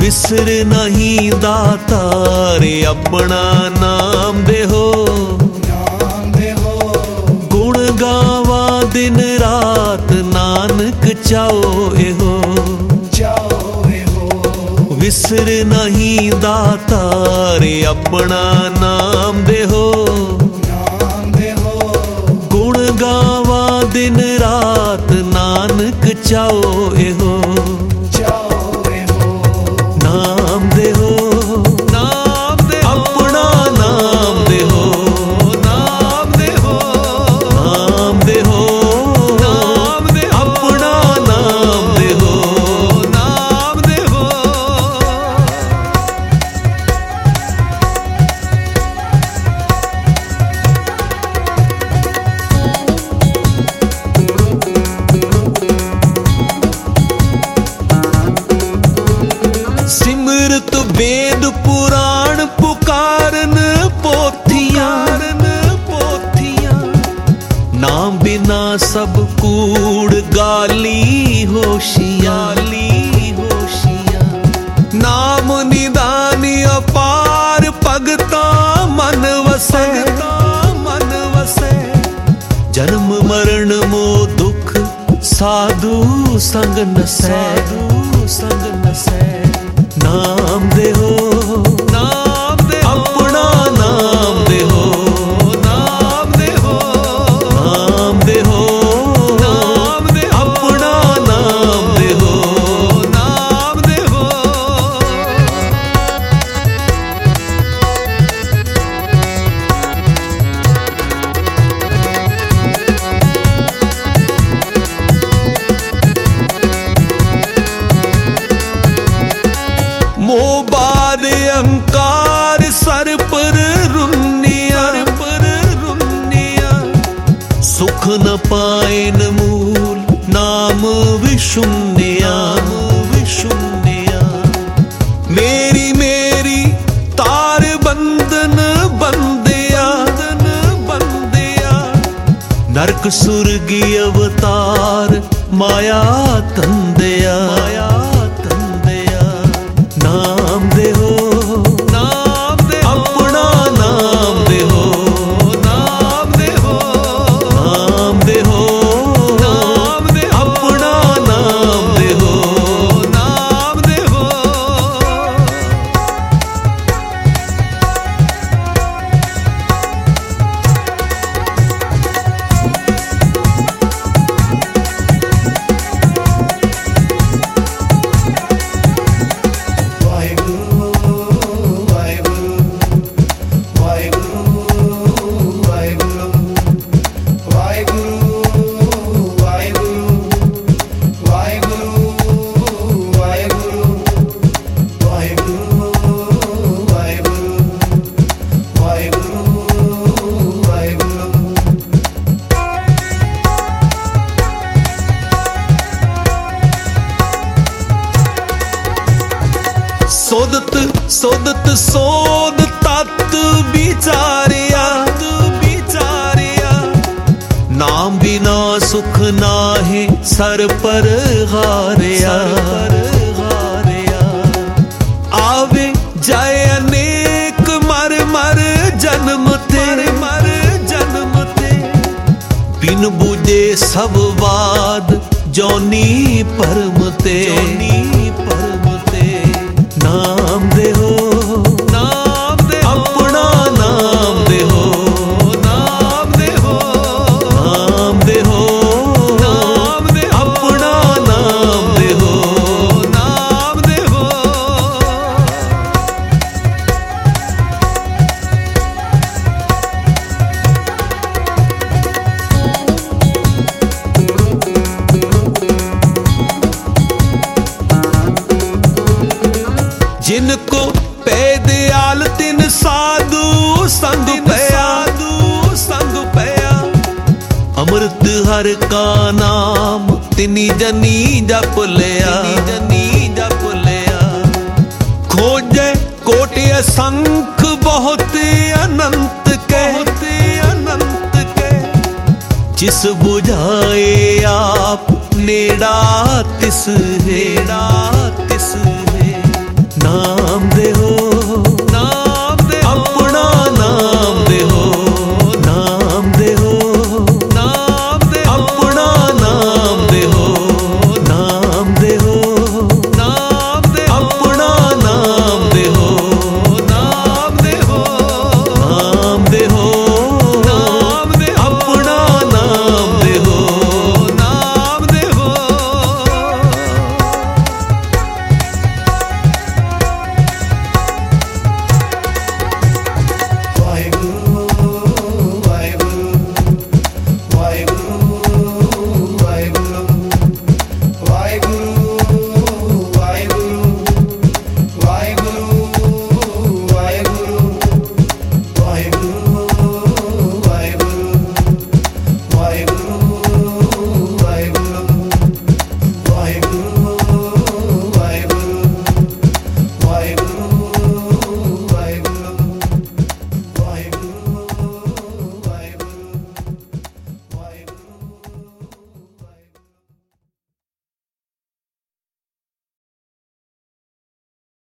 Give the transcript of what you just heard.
विसर नहीं दातार अपना नाम देहो, गुण गावा दिन रात नानक चाओ एहो। विसर नहीं दातार अपना नाम देहो, गुण गावा दिन रात नानक चाओ एहो। नाम देहो, नाम देहो, अपना नाम देहो, नाम देहो, नाम देहो, नाम देहो, अपना नाम देहो, नाम देहो। सिमरत वेद पुराण पुकारन पोथियां, नाम बिना सब कूड़ गाली होशियां। नाम निदान अपार भगता मन वसै, जन्म मरण मो दुख साधु संग नसै। नाम देहो, नाम देहो, अपना नाम देहो, नाम देहो, नाम देहो, नाम देहो, अपना नाम देहो, नाम देहो। मोबाद अहंकार सर पर रुनिया, सुख न पाएन मूल नाम विशुन्या। मेरी मेरी तार बंधन बंदिया, नरक सुरगी अवतार माया तंदया। नाम देहो, नाम देहो, अपना नाम देहो, नाम देहो, नाम देहो, नाम देहो, अपना नाम देहो, नाम देहो। सोदत सोदत सोद तत् बिचारिया, नाम बिना सुख नाहे सर पर हारिया। आवे जाए अनेक मर मर जन्म थे, बिन बुझे सब वाद जौनी परम ते। नाम देहो, नाम देहो, अपना नाम देहो, नाम देहो, नाम देहो, नाम देहो, अपना नाम देहो, नाम देहो। जिनको पैदयाल तिन साधु संग पया, अमृत हर का नाम तिनी जनी जप लिया। खोजे कोटि असंख बहुत अनंत के, जिस बुझाए आप नेड़ा तिस हेड़ा।